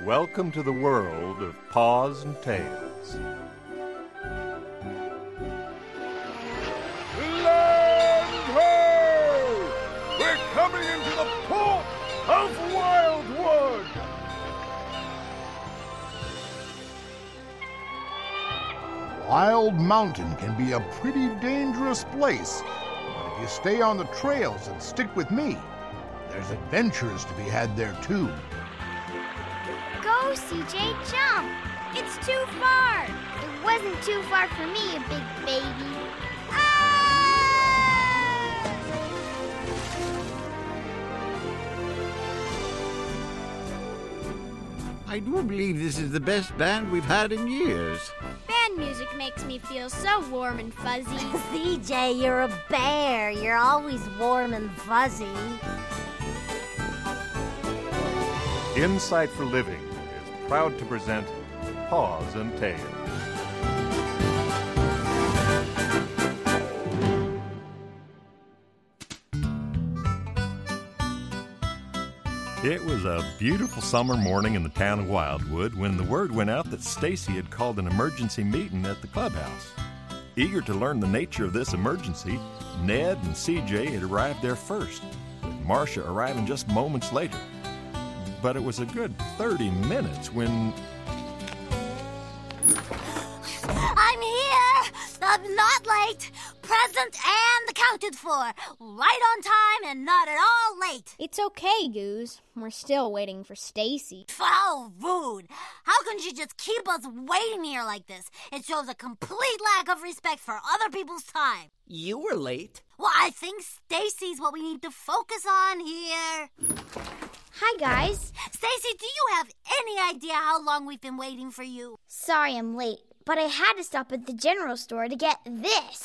welcome to the world of Paws and Tails. Land ho! We're coming into the port of Wildwood! Wild Mountain can be a pretty dangerous place, but if you stay on the trails and stick with me, there's adventures to be had there too. Go, CJ, jump! It's too far! It wasn't too far for me, you big baby. Ah! I do believe this is the best band we've had in years. Band music makes me feel so warm and fuzzy. CJ, you're a bear. You're always warm and fuzzy. Insight for Living is proud to present Paws and Tails. It was a beautiful summer morning in the town of Wildwood when the word went out that Stacy had called an emergency meeting at the clubhouse. Eager to learn the nature of this emergency, Ned and CJ had arrived there first, with Marcia arriving just moments later. But it was a good 30 minutes when... I'm here! I'm not late. Present and accounted for. Right on time and not at all late. It's okay, Goose. We're still waiting for Stacy. How rude. How can she just keep us waiting here like this? It shows a complete lack of respect for other people's time. You were late. Well, I think Stacy's what we need to focus on here. Hi, guys. Stacy, do you have any idea how long we've been waiting for you? Sorry I'm late, but I had to stop at the general store to get this.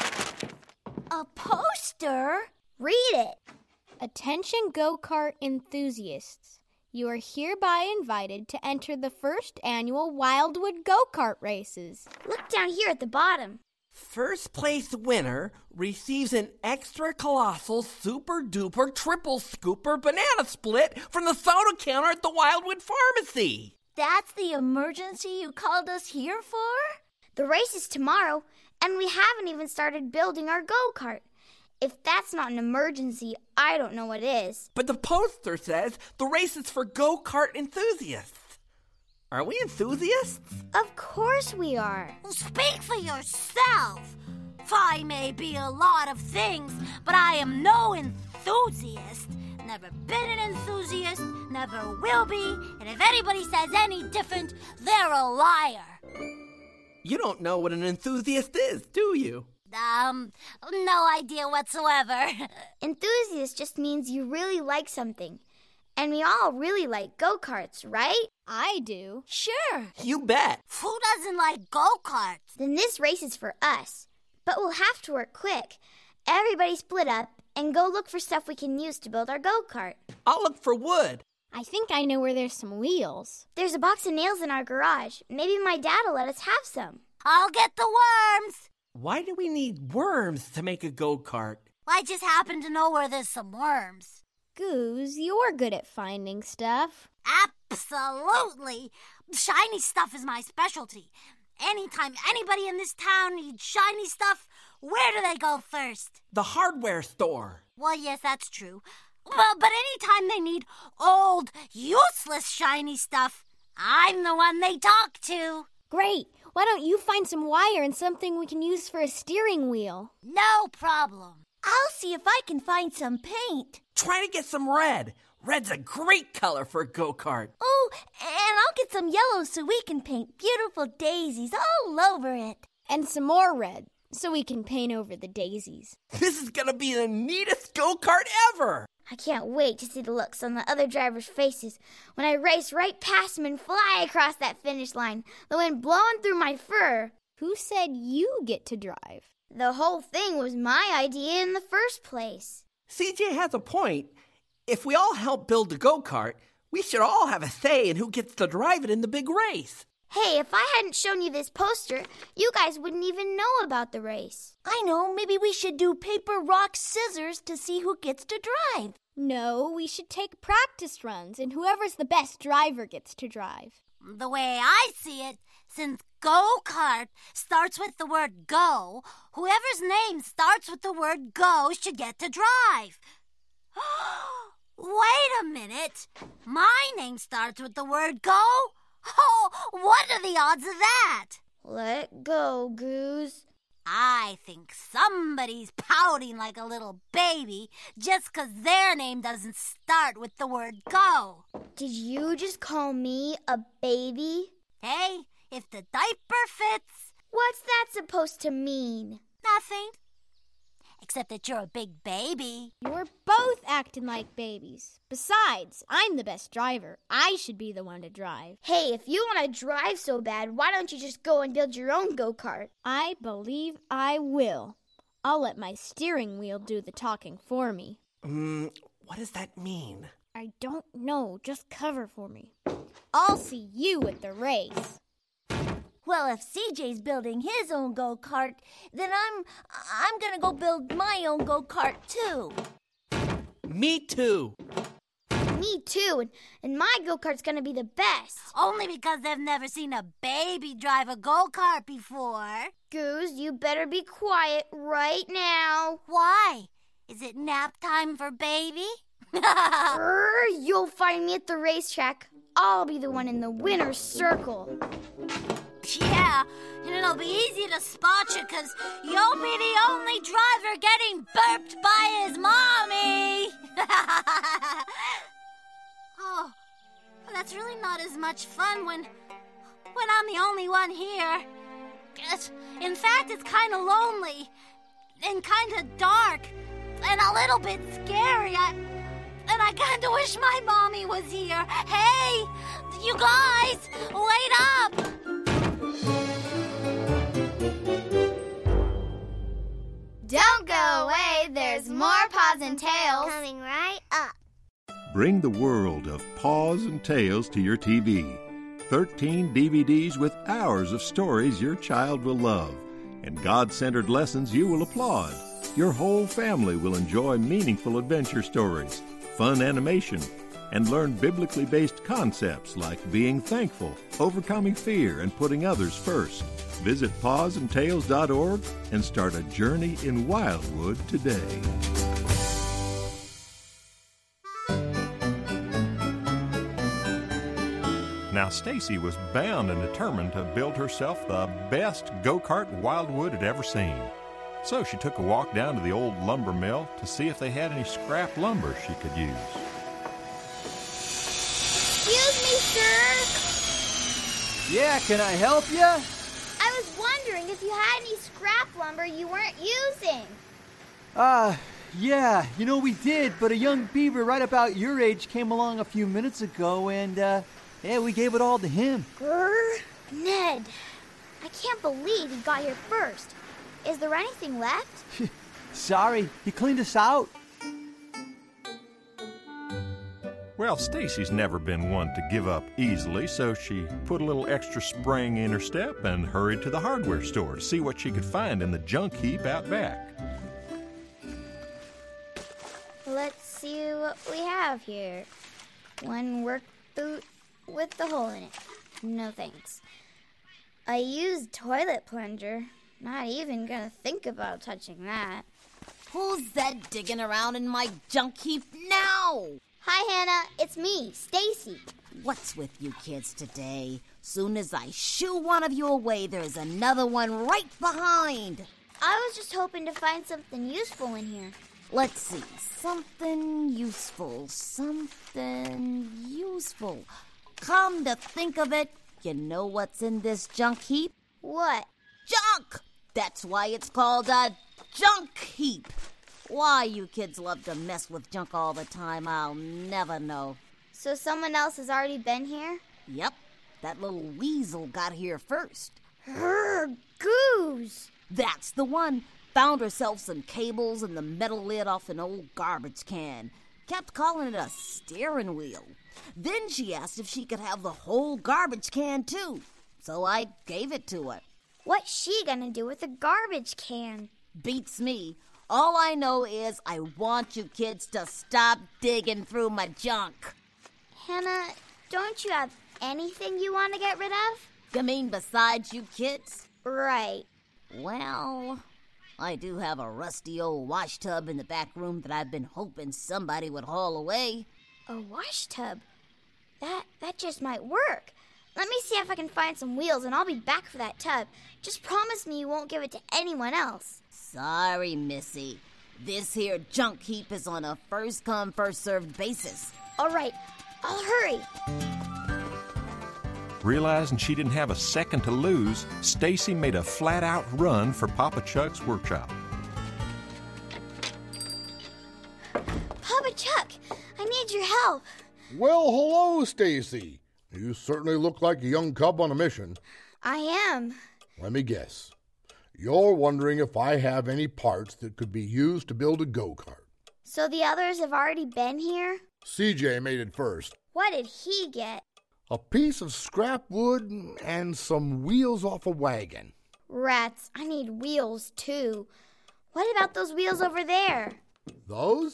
A poster? Read it. Attention go-kart enthusiasts. You are hereby invited to enter the first annual Wildwood go-kart races. Look down here at the bottom. First place winner receives an extra colossal super duper triple scooper banana split from the soda counter at the Wildwood Pharmacy. That's the emergency you called us here for? The race is tomorrow, and we haven't even started building our go-kart. If that's not an emergency, I don't know what is. But the poster says the race is for go-kart enthusiasts. Are we enthusiasts? Of course we are. Speak for yourself. I may be a lot of things, but I am no enthusiast. Never been an enthusiast, never will be, and if anybody says any different, they're a liar. You don't know what an enthusiast is, do you? No idea whatsoever. Enthusiast just means you really like something. And we all really like go-karts, right? I do. Sure. You bet. Who doesn't like go-karts? Then this race is for us. But we'll have to work quick. Everybody split up and go look for stuff we can use to build our go-kart. I'll look for wood. I think I know where there's some wheels. There's a box of nails in our garage. Maybe my dad will let us have some. I'll get the worms. Why do we need worms to make a go-kart? I just happen to know where there's some worms. Goose, you're good at finding stuff. Absolutely. Shiny stuff is my specialty. Anytime anybody in this town needs shiny stuff, where do they go first? The hardware store. Well, yes, that's true. But anytime they need old, useless shiny stuff, I'm the one they talk to. Great. Why don't you find some wire and something we can use for a steering wheel? No problem. I'll see if I can find some paint. Try to get some red. Red's a great color for a go-kart. Oh, and I'll get some yellow so we can paint beautiful daisies all over it. And some more red so we can paint over the daisies. This is gonna be the neatest go-kart ever. I can't wait to see the looks on the other drivers' faces when I race right past them and fly across that finish line, the wind blowing through my fur. Who said you get to drive? The whole thing was my idea in the first place. CJ has a point. If we all help build the go-kart, we should all have a say in who gets to drive it in the big race. Hey, if I hadn't shown you this poster, you guys wouldn't even know about the race. I know, maybe we should do paper, rock, scissors to see who gets to drive. No, we should take practice runs, and whoever's the best driver gets to drive. The way I see it, since go-kart starts with the word go, whoever's name starts with the word go should get to drive. Wait a minute. My name starts with the word go? Oh, what are the odds of that? Let go, Goose. I think somebody's pouting like a little baby just 'cause their name doesn't start with the word go. Did you just call me a baby? Hey, if the diaper fits... What's that supposed to mean? Nothing. Except that you're a big baby. You're both acting like babies. Besides, I'm the best driver. I should be the one to drive. Hey, if you want to drive so bad, why don't you just go and build your own go-kart? I believe I will. I'll let my steering wheel do the talking for me. What does that mean? I don't know. Just cover for me. I'll see you at the race. Well, if CJ's building his own go-kart, then I'm gonna go build my own go-kart too. Me too. Me too, and my go-kart's gonna be the best. Only because they've never seen a baby drive a go-kart before. Goose, you better be quiet right now. Why? Is it nap time for baby? You'll find me at the racetrack. I'll be the one in the winner's circle. Yeah, and it'll be easy to spot you because you'll be the only driver getting burped by his mommy. Oh, that's really not as much fun when I'm the only one here. In fact, it's kind of lonely and kind of dark and a little bit scary. And I kind of wish my mommy was here. Hey, you guys, wait up! Don't go away, there's more Paws and Tails. Coming right up. Bring the world of Paws and Tales to your TV. 13 DVDs with hours of stories your child will love, and God-centered lessons you will applaud. Your whole family will enjoy meaningful adventure stories, fun animation, and learn biblically based concepts like being thankful, overcoming fear, and putting others first. Visit pawsandtails.org and start a journey in Wildwood today. Now, Stacy was bound and determined to build herself the best go-kart Wildwood had ever seen. So she took a walk down to the old lumber mill to see if they had any scrap lumber she could use. Excuse me, sir. Yeah, can I help you? I was wondering if you had any scrap lumber you weren't using. Yeah, we did, but a young beaver right about your age came along a few minutes ago, and, we gave it all to him. Ned, I can't believe he got here first. Is there anything left? Sorry, he cleaned us out. Well, Stacy's never been one to give up easily, so she put a little extra spring in her step and hurried to the hardware store to see what she could find in the junk heap out back. Let's see what we have here. One work boot with the hole in it. No thanks. A used toilet plunger. Not even gonna think about touching that. Who's that digging around in my junk heap now? Hi, Hannah. It's me, Stacy. What's with you kids today? Soon as I shoo one of you away, there's another one right behind. I was just hoping to find something useful in here. Let's see. Something useful. Come to think of it, you know what's in this junk heap? What? Junk! That's why it's called a junk heap. Why you kids love to mess with junk all the time, I'll never know. So someone else has already been here? Yep, that little weasel got here first. Goose! That's the one. Found herself some cables and the metal lid off an old garbage can. Kept calling it a steering wheel. Then she asked if she could have the whole garbage can too. So I gave it to her. What's she gonna do with a garbage can? Beats me. All I know is I want you kids to stop digging through my junk. Hannah, don't you have anything you want to get rid of? You mean besides you kids? Right. Well, I do have a rusty old wash tub in the back room that I've been hoping somebody would haul away. A wash tub? That just might work. Let me see if I can find some wheels and I'll be back for that tub. Just promise me you won't give it to anyone else. Sorry, Missy. This here junk heap is on a first-come, first-served basis. All right, I'll hurry. Realizing she didn't have a second to lose, Stacy made a flat-out run for Papa Chuck's workshop. Papa Chuck, I need your help. Well, hello, Stacy. You certainly look like a young cub on a mission. I am. Let me guess. You're wondering if I have any parts that could be used to build a go-kart. So the others have already been here? CJ made it first. What did he get? A piece of scrap wood and some wheels off a wagon. Rats, I need wheels too. What about those wheels over there? Those?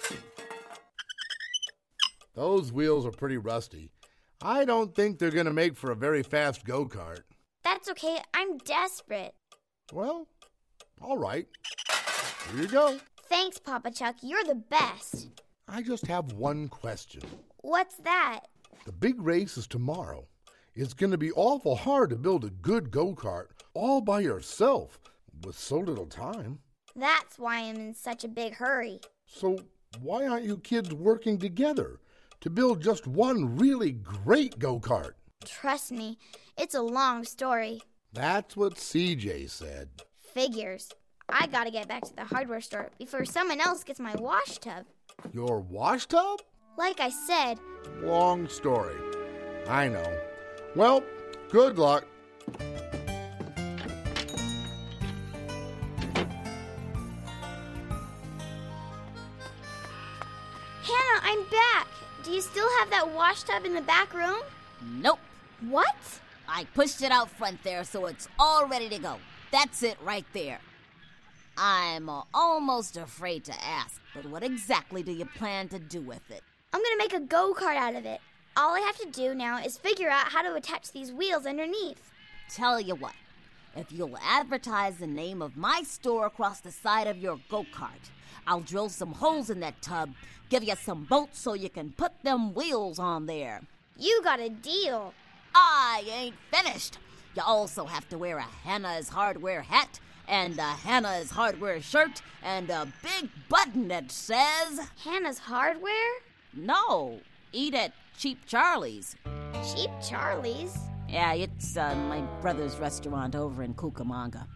Those wheels are pretty rusty. I don't think they're going to make for a very fast go-kart. That's okay. I'm desperate. Well, all right. Here you go. Thanks, Papa Chuck. You're the best. I just have one question. What's that? The big race is tomorrow. It's going to be awful hard to build a good go-kart all by yourself with so little time. That's why I'm in such a big hurry. So why aren't you kids working together to build just one really great go-kart? Trust me, it's a long story. That's what CJ said. Figures. I gotta get back to the hardware store before someone else gets my wash tub. Your wash tub? Like I said. Long story. I know. Well, good luck. Hannah, I'm back. Do you still have that wash tub in the back room? Nope. What? I pushed it out front there so it's all ready to go. That's it right there. I'm almost afraid to ask, but what exactly do you plan to do with it? I'm gonna make a go-kart out of it. All I have to do now is figure out how to attach these wheels underneath. Tell you what, if you'll advertise the name of my store across the side of your go-kart, I'll drill some holes in that tub, give you some bolts so you can put them wheels on there. You got a deal. I ain't finished. You also have to wear a Hannah's Hardware hat and a Hannah's Hardware shirt and a big button that says... Hannah's Hardware? No, eat at Cheap Charlie's. Cheap Charlie's? Yeah, it's my brother's restaurant over in Cucamonga.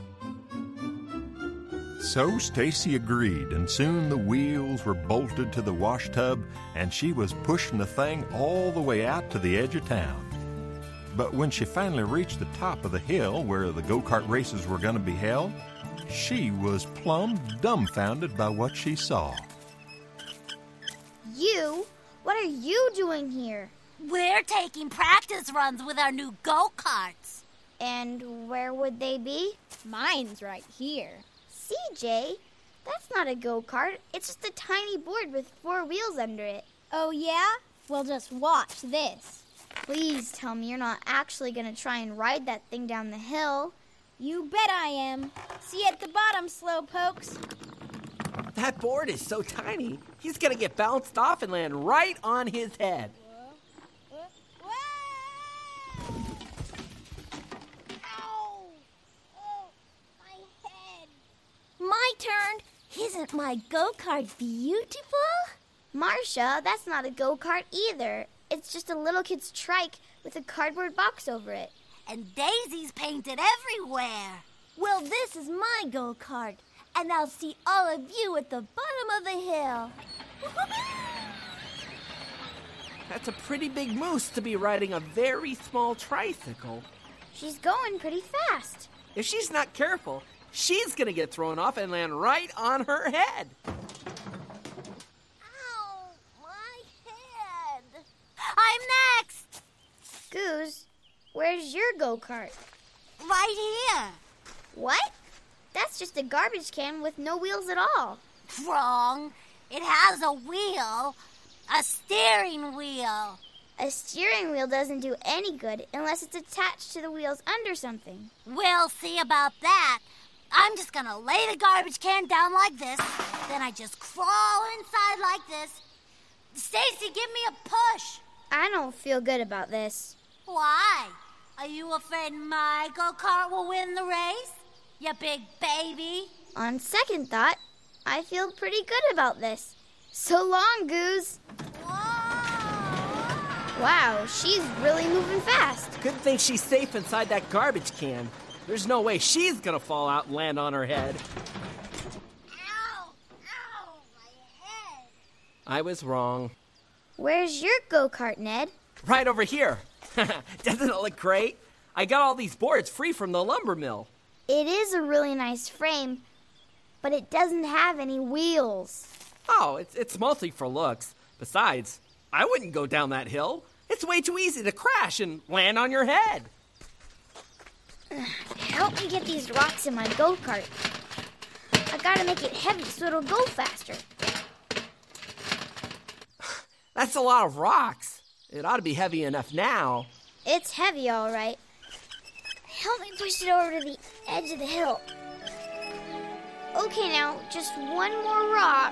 So Stacy agreed, and soon the wheels were bolted to the wash tub, and she was pushing the thing all the way out to the edge of town. But when she finally reached the top of the hill where the go-kart races were going to be held, she was plumb dumbfounded by what she saw. You? What are you doing here? We're taking practice runs with our new go-karts. And where would they be? Mine's right here. CJ, that's not a go-kart. It's just a tiny board with 4 wheels under it. Oh, yeah? Well, just watch this. Please tell me you're not actually going to try and ride that thing down the hill. You bet I am. See you at the bottom, slowpokes. That board is so tiny, he's gonna get bounced off and land right on his head. Ow! Oh, my head. My turn. Isn't my go-kart beautiful? Marcia, that's not a go-kart either. It's just a little kid's trike with a cardboard box over it. And daisies painted everywhere. Well, this is my go-kart, and I'll see all of you at the bottom of the hill. That's a pretty big moose to be riding a very small tricycle. She's going pretty fast. If she's not careful, she's gonna get thrown off and land right on her head. Ow, my head. I'm next. Goose, where's your go-kart? Right here. What? That's just a garbage can with no wheels at all. Wrong. It has a wheel. A steering wheel. A steering wheel doesn't do any good unless it's attached to the wheels under something. We'll see about that. I'm just gonna lay the garbage can down like this. Then I just crawl inside like this. Stacy, give me a push. I don't feel good about this. Why? Are you afraid my go-kart will win the race? You big baby. On second thought, I feel pretty good about this. So long, Goose. Wow, she's really moving fast. Good thing she's safe inside that garbage can. There's no way she's gonna fall out and land on her head. Ow! Ow! My head! I was wrong. Where's your go-kart, Ned? Right over here. Doesn't it look great? I got all these boards free from the lumber mill. It is a really nice frame, but it doesn't have any wheels. Oh, it's mostly for looks. Besides, I wouldn't go down that hill. It's way too easy to crash and land on your head. Help me get these rocks in my go-kart. I gotta make it heavy so it'll go faster. That's a lot of rocks. It ought to be heavy enough now. It's heavy, all right. Help me push it over to the edge of the hill. Okay, now, just one more rock.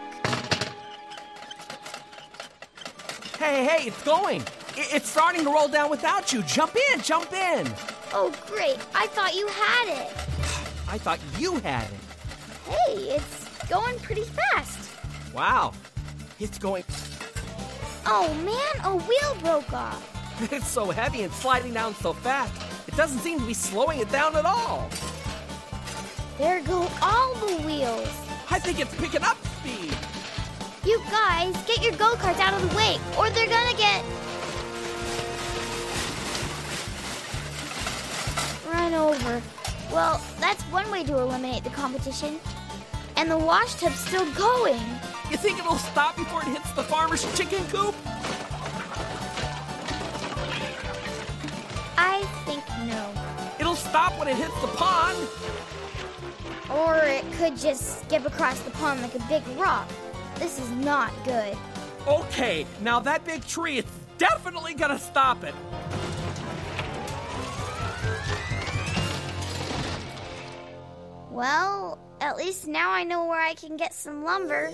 Hey, it's going. It's starting to roll down without you. Jump in. Oh, great. I thought you had it. I thought you had it. Hey, it's going pretty fast. Wow. It's going... Oh, man, a wheel broke off. It's so heavy and sliding down so fast, it doesn't seem to be slowing it down at all. There go all the wheels. I think it's picking up speed. You guys, get your go-karts out of the way, or they're gonna get... run over. Well, that's one way to eliminate the competition. And the wash tub's still going. You think it'll stop before it hits the farmer's chicken coop? I think no. It'll stop when it hits the pond. Or it could just skip across the pond like a big rock. This is not good. Okay, now that big tree, it's definitely gonna stop it. Well, at least now I know where I can get some lumber.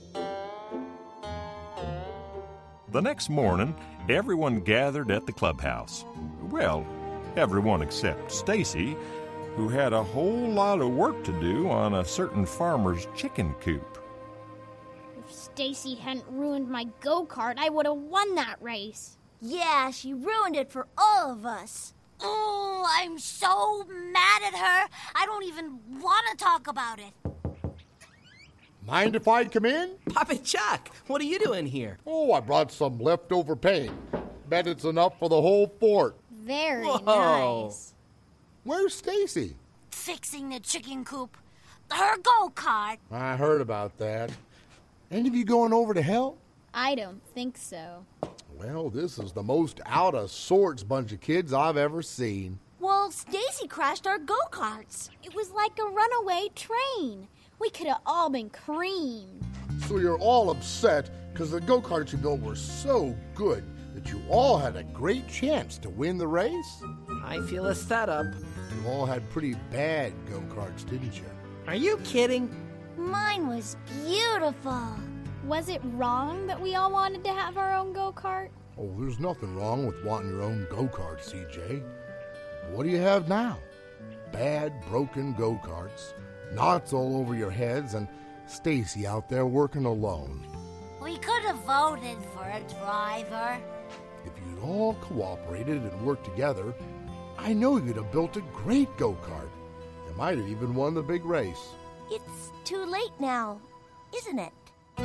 The next morning, everyone gathered at the clubhouse. Well, everyone except Stacy, who had a whole lot of work to do on a certain farmer's chicken coop. If Stacy hadn't ruined my go-kart, I would have won that race. Yeah, she ruined it for all of us. Oh, I'm so mad at her. I don't even want to talk about it. Mind if I come in? Papa Chuck, what are you doing here? Oh, I brought some leftover paint. Bet it's enough for the whole fort. Very Whoa. nice. Where's Stacy? Fixing the chicken coop. Her go-kart. I heard about that. Any of you going over to help? I don't think so. Well, this is the most out-of-sorts bunch of kids I've ever seen. Well, Stacy crashed our go-karts. It was like a runaway train. We could have all been creamed. So you're all upset because the go-karts you built were so good that you all had a great chance to win the race? I feel a setup. You all had pretty bad go-karts, didn't you? Are you kidding? Mine was beautiful. Was it wrong that we all wanted to have our own go-kart? Oh, there's nothing wrong with wanting your own go-kart, CJ. What do you have now? Bad, broken go-karts, knots all over your heads, and Stacy out there working alone. We could have voted for a driver. If you'd all cooperated and worked together, I know you'd have built a great go-kart. You might have even won the big race. It's too late now, isn't it?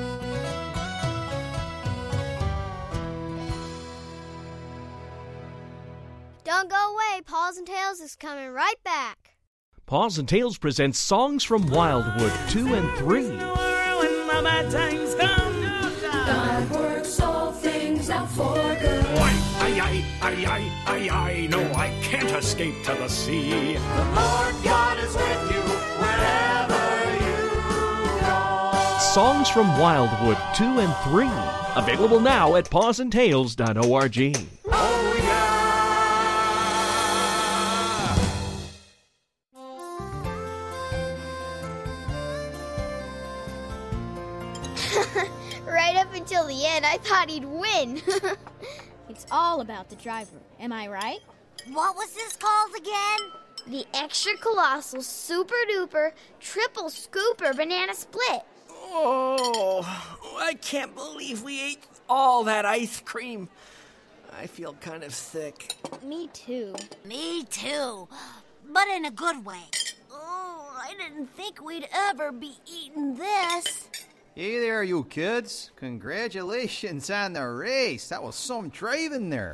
Don't go away. Paws and Tales is coming right back. Paws and Tales presents Songs from Wildwood 2 and 3. God works all things out for good. I, no, I can't escape to the sea. The Lord God is with you wherever Songs from Wildwood 2 and 3. Available now at pawsandtails.org. Oh, yeah! Right up until the end, I thought he'd win. It's all about the driver, am I right? What was this called again? The extra colossal, super duper, triple scooper banana split. Oh, I can't believe we ate all that ice cream. I feel kind of sick. Me too. Me too, but in a good way. Oh, I didn't think we'd ever be eating this. Hey there, you kids. Congratulations on the race. That was some driving there.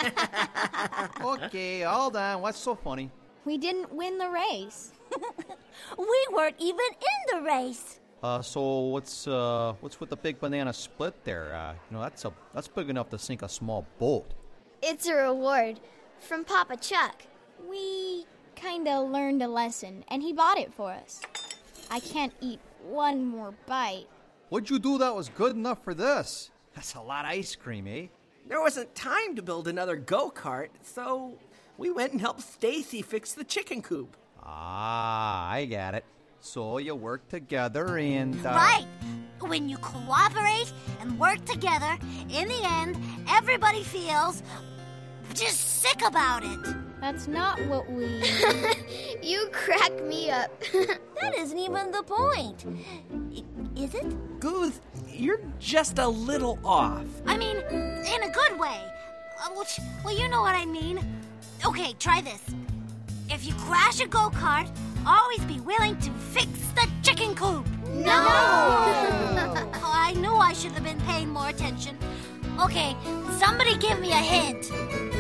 Okay, hold on. What's so funny? We didn't win the race. We weren't even in the race. So what's with the big banana split there? That's big enough to sink a small boat. It's a reward from Papa Chuck. We kinda learned a lesson, and he bought it for us. I can't eat one more bite. What'd you do that was good enough for this? That's a lot of ice cream, eh? There wasn't time to build another go-kart, so we went and helped Stacy fix the chicken coop. Ah, I get it. So you work together and... Right. When you cooperate and work together, in the end, everybody feels just sick about it. That's not what we... You crack me up. That isn't even the point. Is it? Goose, you're just a little off. I mean, in a good way. Well, you know what I mean. Okay, try this. If you crash a go-kart, always be willing to fix the chicken coop. No! Oh, I knew I should have been paying more attention. Okay, somebody give me a hint.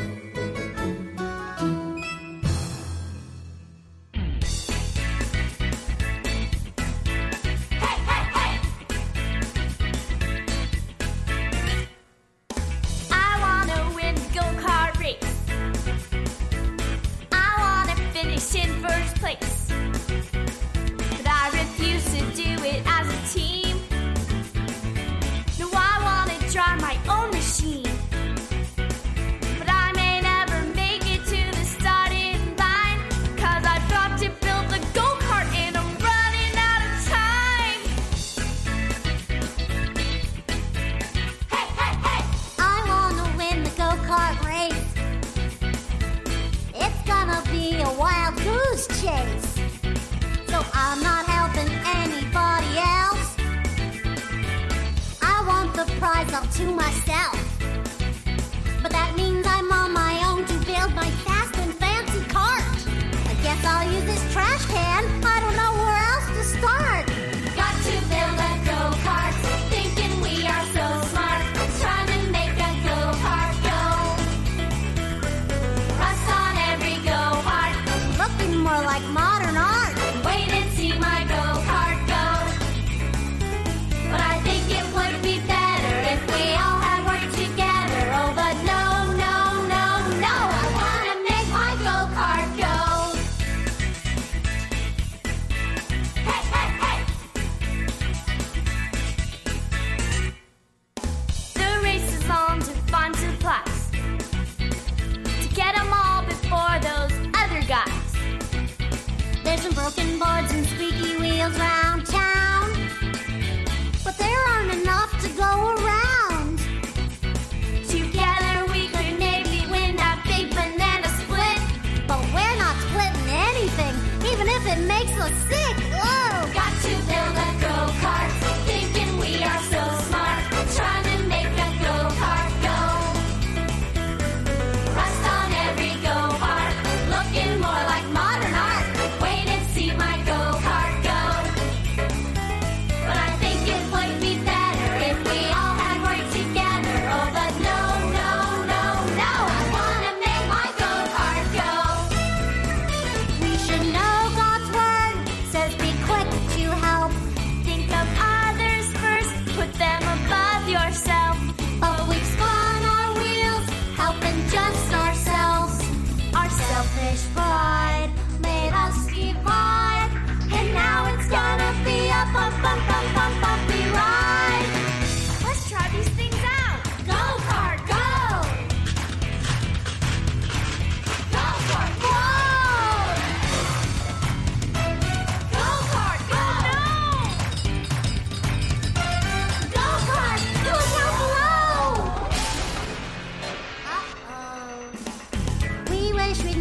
To myself. But that means I'm on my own to build my fast and fancy cart. I guess I'll use this trash can. I don't know where else to start. Got to build a go-kart, thinking we are so smart. Trying to make a go-kart go. Rust on every go-kart. Looking more like modern art. Wait and see my go-kart go. But I think it would be better if we all had worked together. Oh, but no, no, no, no. I want to make my go-kart go. Hey, hey, hey. The race is on to find supplies, to get them all before those other guys. There's some broken boards and squeaky wheels round town, but there aren't enough to go around. Together we could maybe win that big banana split. But we're not splitting anything, even if it makes us sick. Ugh. Got to build a go-kart, thinking we are so smart. Trying to make a go-kart go. Rust on every go-kart, looking more like modern art. Wait and see my go-kart.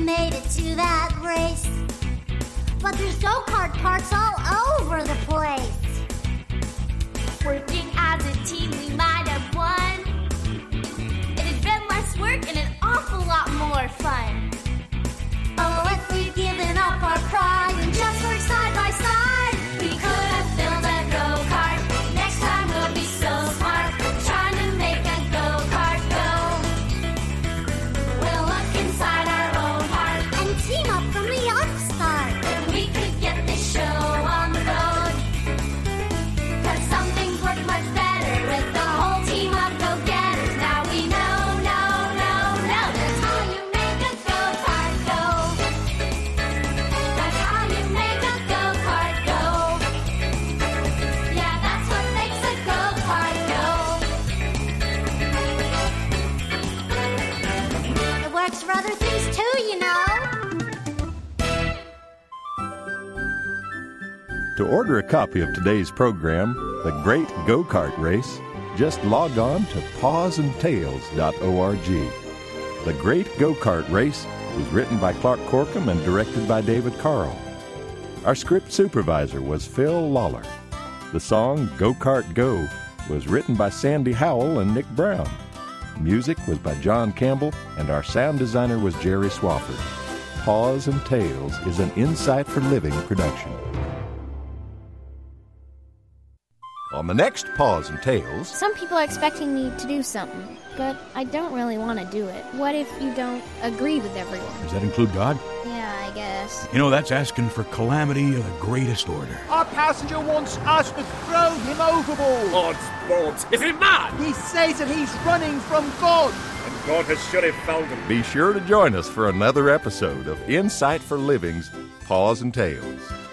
made it to that race. But there's go-kart parts all over the place. Working as a team, we might have won. It'd been less work and an awful lot more fun. Oh, if we'd given up our pride and just worked side by side, We could have built a go-kart. Next time we'll be so smart, trying to make a go-kart go. We'll look inside our own heart, and team up from the upstart. and we could get this show on the road. 'Cause some things work much better with the whole team of go-getters. Now we know that's how you make a go-kart go. That's how you make a go-kart go. Yeah, that's what makes a go-kart go. It works for other things too, you know. To order a copy of today's program, The Great Go-Kart Race, just log on to pawsandtails.org. The Great Go-Kart Race was written by Clark Corkum and directed by David Carl. Our script supervisor was Phil Lawler. The song Go-Kart Go was written by Sandy Howell and Nick Brown. Music was by John Campbell, and our sound designer was Jerry Swafford. Paws and Tails is an Insight for Living production. On the next Paws and Tails... Some people are expecting me to do something, but I don't really want to do it. What if you don't agree with everyone? Does that include God? Yeah, I guess. You know, that's asking for calamity of the greatest order. Our passenger wants us to throw him overboard. Odds, is he mad? He says that he's running from God. And God has surely found him. Be sure to join us for another episode of Insight for Living's Paws and Tails.